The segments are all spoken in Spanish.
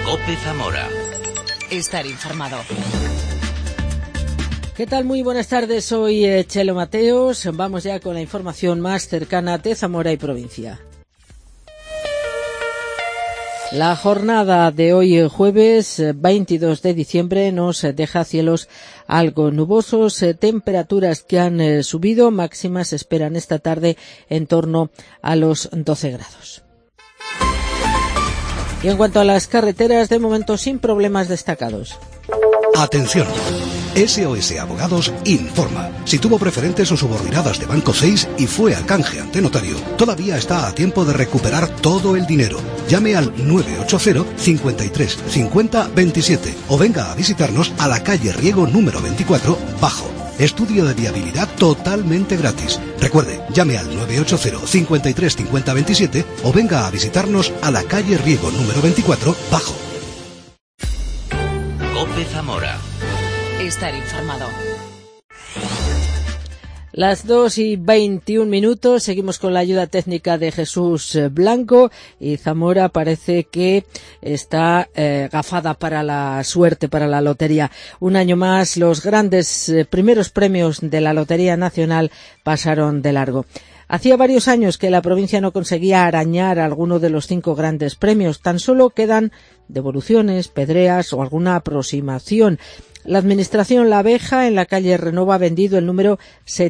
COPE Zamora. Estar informado. ¿Qué tal? Muy buenas tardes, soy Chelo Mateos. Vamos ya con la información más cercana de Zamora y provincia. La jornada de hoy, jueves 22 de diciembre, nos deja cielos algo nubosos, temperaturas que han subido, máximas esperan esta tarde en torno a los 12 grados. Y en cuanto a las carreteras, de momento sin problemas destacados. Atención. SOS Abogados informa. Si tuvo preferentes o subordinadas de Banco 6 y fue a canje ante notario, todavía está a tiempo de recuperar todo el dinero. Llame al 980 53 50 27 o venga a visitarnos a la calle Riego número 24, Bajo. Estudio de viabilidad totalmente gratis. Recuerde, llame al 980 53 50 27 o venga a visitarnos a la calle Riego número 24, Bajo. COPE Zamora. Estar informado. Las 2:21, seguimos con la ayuda técnica de Jesús Blanco y Zamora parece que está gafada para la suerte, para la lotería. Un año más, los grandes primeros premios de la Lotería Nacional pasaron de largo. Hacía varios años que la provincia no conseguía arañar alguno de los 5 grandes premios. Tan solo quedan devoluciones, pedreas o alguna aproximación. La Administración La Abeja en la calle Renova ha vendido el número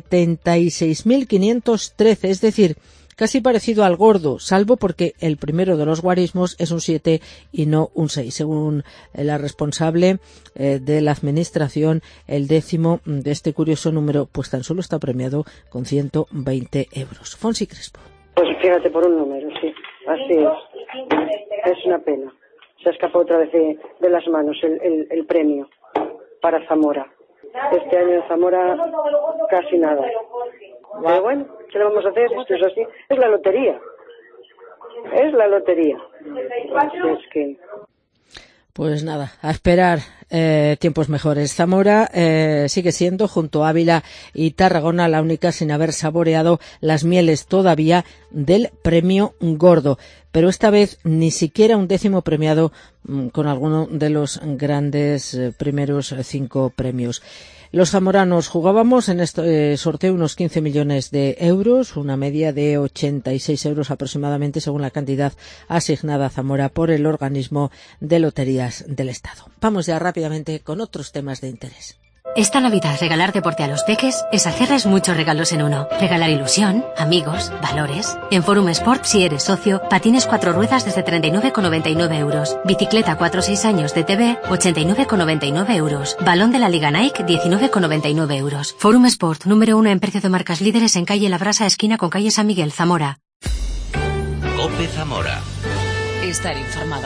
76.513, es decir, casi parecido al gordo, salvo porque el primero de los guarismos es un 7 y no un 6. Según la responsable de la Administración, el décimo de este curioso número pues tan solo está premiado con 120 euros. Fonsi Crespo. Pues fíjate, por un número, sí, así es. Es una pena. Se ha escapado otra vez de las manos el premio para Zamora. Este año en Zamora casi nada. Pero bueno, ¿qué le vamos a hacer? Esto es así. Es la lotería. Es la lotería. Es que... Pues nada, a esperar tiempos mejores. Zamora sigue siendo, junto a Ávila y Tarragona, la única sin haber saboreado las mieles todavía del premio gordo. Pero esta vez ni siquiera un décimo premiado con alguno de los grandes primeros 5 premios. Los zamoranos jugábamos en este sorteo unos 15 millones de euros, una media de 86 euros aproximadamente según la cantidad asignada a Zamora por el organismo de loterías del Estado. Vamos ya rápidamente con otros temas de interés. Esta Navidad regalar deporte a los peques es hacerles muchos regalos en uno. Regalar ilusión, amigos, valores. En Forum Sport, si eres socio, patines 4 ruedas desde 39,99 euros. Bicicleta 4-6 años de TV, 89,99 euros. Balón de la Liga Nike, 19,99 euros. Forum Sport, número 1 en precio de marcas líderes en calle La Brasa, esquina con calle San Miguel, Zamora. COPE Zamora. Estar informado.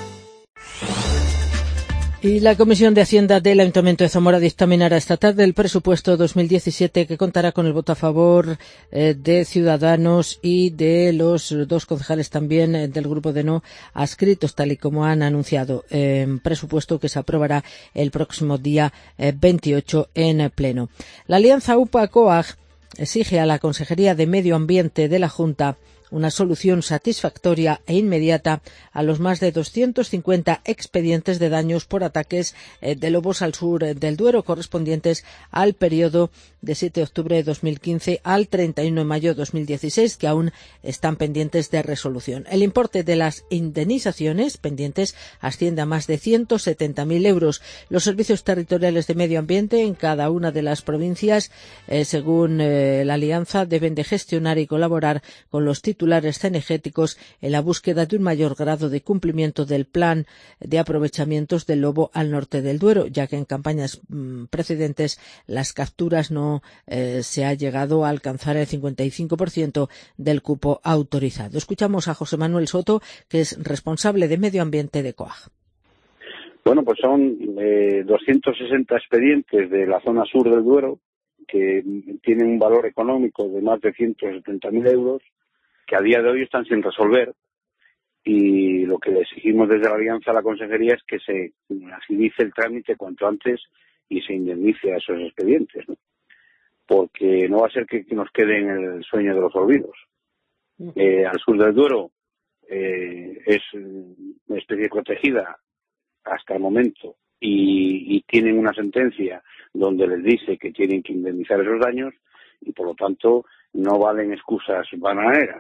Y la Comisión de Hacienda del Ayuntamiento de Zamora dictaminará esta tarde el presupuesto 2017 que contará con el voto a favor de Ciudadanos y de los 2 concejales también del grupo de no adscritos, tal y como han anunciado. Presupuesto que se aprobará el próximo día 28 en pleno. La alianza UPA-COAG exige a la Consejería de Medio Ambiente de la Junta una solución satisfactoria e inmediata a los más de 250 expedientes de daños por ataques de lobos al sur del Duero correspondientes al periodo de 7 de octubre de 2015 al 31 de mayo de 2016, que aún están pendientes de resolución. El importe de las indemnizaciones pendientes asciende a más de 170.000 euros. Los servicios territoriales de medio ambiente en cada una de las provincias, según la Alianza, deben de gestionar y colaborar con los titulares cinegéticos en la búsqueda de un mayor grado de cumplimiento del plan de aprovechamientos del lobo al norte del Duero, ya que en campañas precedentes las capturas no se ha llegado a alcanzar el 55% del cupo autorizado. Escuchamos a José Manuel Soto, que es responsable de Medio Ambiente de COAG. Bueno, pues son 260 expedientes de la zona sur del Duero que tienen un valor económico de más de 170.000 euros que a día de hoy están sin resolver, y lo que le exigimos desde la Alianza a la Consejería es que se agilice el trámite cuanto antes y se indemnice a esos expedientes, ¿no? Porque no va a ser que nos quede en el sueño de los olvidos. Al sur del Duero es una especie protegida hasta el momento y tienen una sentencia donde les dice que tienen que indemnizar esos daños y por lo tanto no valen excusas bananeras.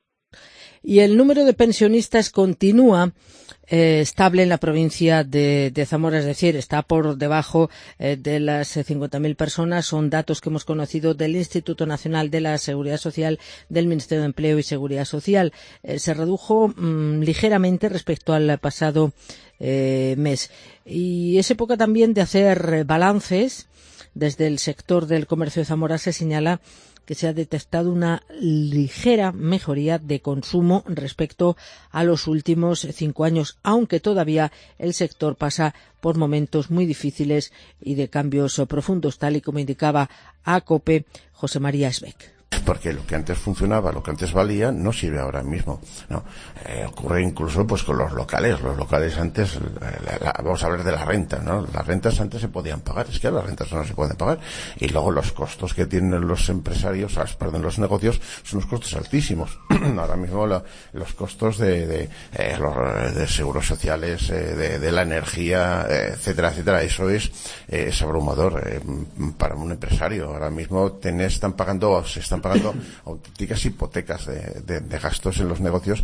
Y el número de pensionistas continúa estable en la provincia de Zamora, es decir, está por debajo de las 50.000 personas. Son datos que hemos conocido del Instituto Nacional de la Seguridad Social, del Ministerio de Empleo y Seguridad Social. Se redujo ligeramente respecto al pasado mes. Y es época también de hacer balances. Desde el sector del comercio de Zamora se señala que se ha detectado una ligera mejoría de consumo respecto a los últimos 5 años, aunque todavía el sector pasa por momentos muy difíciles y de cambios profundos, tal y como indicaba a COPE José María Esbeck. Porque lo que antes funcionaba, lo que antes valía, no sirve ahora mismo, ¿no? Ocurre incluso pues con los locales. Los locales antes, vamos a hablar de la renta, ¿no? Las rentas antes se podían pagar, es que las rentas no se pueden pagar. Y luego los costos que tienen los empresarios, los negocios, son unos costos altísimos. Ahora mismo los costos de seguros sociales, de la energía, etcétera, etcétera, eso es abrumador para un empresario. Ahora mismo se están pagando auténticas hipotecas de gastos en los negocios.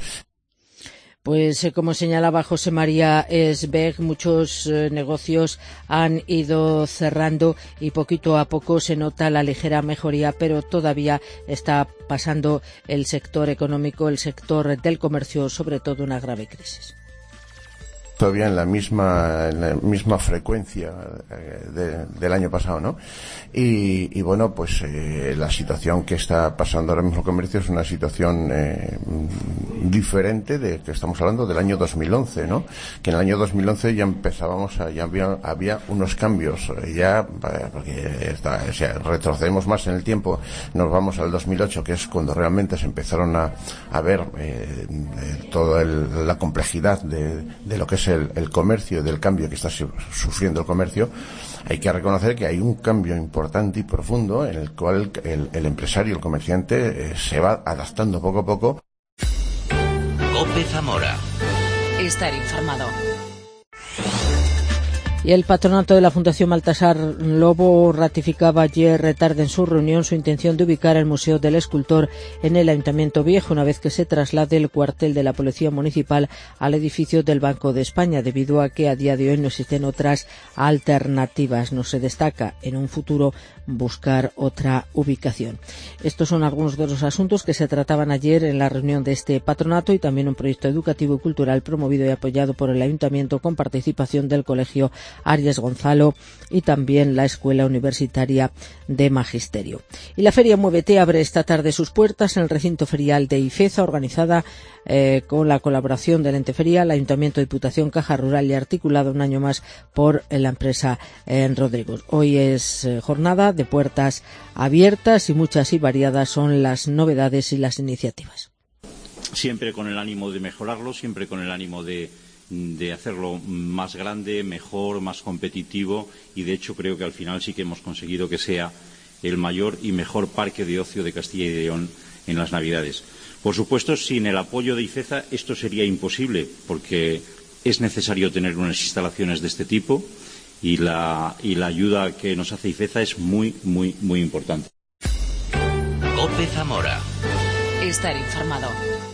Pues como señalaba José María Esbeck, muchos negocios han ido cerrando y poquito a poco se nota la ligera mejoría, pero todavía está pasando el sector económico, el sector del comercio, sobre todo una grave crisis. Todavía en la misma frecuencia del año pasado, ¿no? Y bueno, pues la situación que está pasando ahora mismo el comercio es una situación diferente de que estamos hablando del año 2011, ¿no? Que en el año 2011 ya había unos cambios, porque retrocedemos más en el tiempo, nos vamos al 2008, que es cuando realmente se empezaron a ver toda la complejidad de lo que es el comercio y del cambio que está sufriendo el comercio. Hay que reconocer que hay un cambio importante y profundo en el cual el empresario, el comerciante, se va adaptando poco a poco. COPE Zamora. Estar informado. Y el patronato de la Fundación Baltasar Lobo ratificaba ayer tarde en su reunión su intención de ubicar el Museo del Escultor en el Ayuntamiento Viejo, una vez que se traslade el cuartel de la Policía Municipal al edificio del Banco de España, debido a que a día de hoy no existen otras alternativas. No se destaca en un futuro buscar otra ubicación. Estos son algunos de los asuntos que se trataban ayer en la reunión de este patronato, y también un proyecto educativo y cultural promovido y apoyado por el Ayuntamiento con participación del Colegio Arias Gonzalo y también la Escuela Universitaria de Magisterio. Y la Feria Muévete abre esta tarde sus puertas en el recinto ferial de Ifeza, organizada con la colaboración del ente ferial, Ayuntamiento, Diputación, Caja Rural y articulada un año más por la empresa Rodrigo. Hoy es jornada de puertas abiertas y muchas y variadas son las novedades y las iniciativas. Siempre con el ánimo de mejorarlo, siempre con el ánimo de hacerlo más grande, mejor, más competitivo, y de hecho creo que al final sí que hemos conseguido que sea el mayor y mejor parque de ocio de Castilla y León en las Navidades. Por supuesto, sin el apoyo de Ifeza esto sería imposible, porque es necesario tener unas instalaciones de este tipo y la ayuda que nos hace Ifeza es muy, muy, muy importante. COPE Zamora. Estar informado.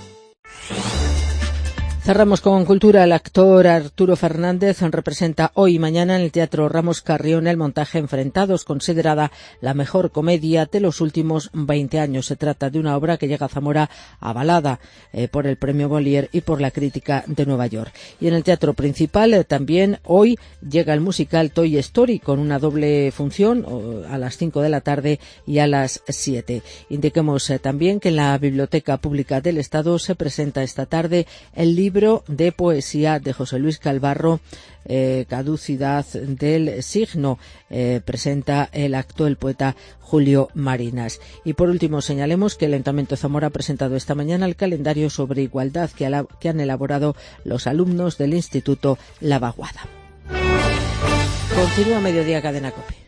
Cerramos con cultura. El actor Arturo Fernández representa hoy y mañana en el Teatro Ramos Carrión el montaje Enfrentados, considerada la mejor comedia de los últimos 20 años. Se trata de una obra que llega a Zamora avalada por el Premio Molière y por la crítica de Nueva York. Y en el Teatro Principal también hoy llega el musical Toy Story con una doble función a las 5 de la tarde y a las 7. Indiquemos también que en la Biblioteca Pública del Estado se presenta esta tarde el libro de poesía de José Luis Calvarro, Caducidad del signo. Presenta el acto el poeta Julio Marinas. Y por último señalemos que el Ayuntamiento de Zamora ha presentado esta mañana el calendario sobre igualdad que han elaborado los alumnos del Instituto La Vaguada. Continúa Mediodía Cadena COPE.